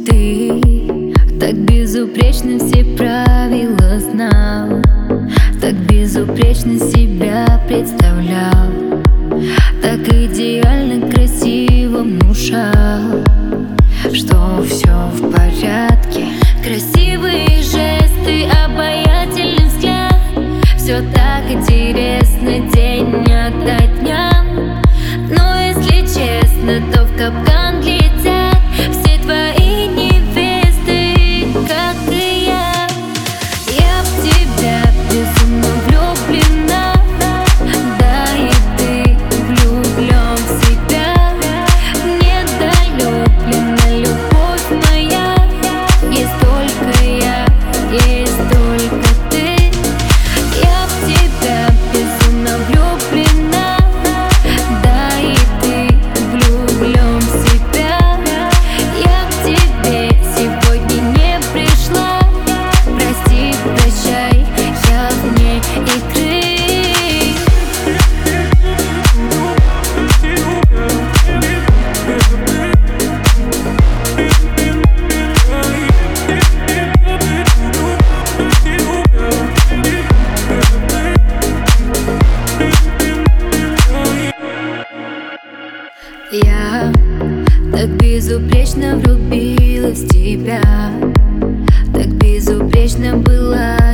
Ты так безупречно все правила знал, так безупречно себя представлял, так идеально красиво внушал, что все в порядке. Красивые жесты, обаятельный взгляд, все так интересно день ото дня. Но если честно, то в капкан летят все твои невесты, как и я. Я в тебя безумно влюблена, да и ты влюблен в себя. Недолюблена любовь моя, есть только я, есть только ты. Я в тебя безумно влюблена, да и ты влюблен в себя. Я к тебе сегодня не пришла, прости, прощай, я вне игры. Я так безупречно влюбилась в тебя, так безупречно была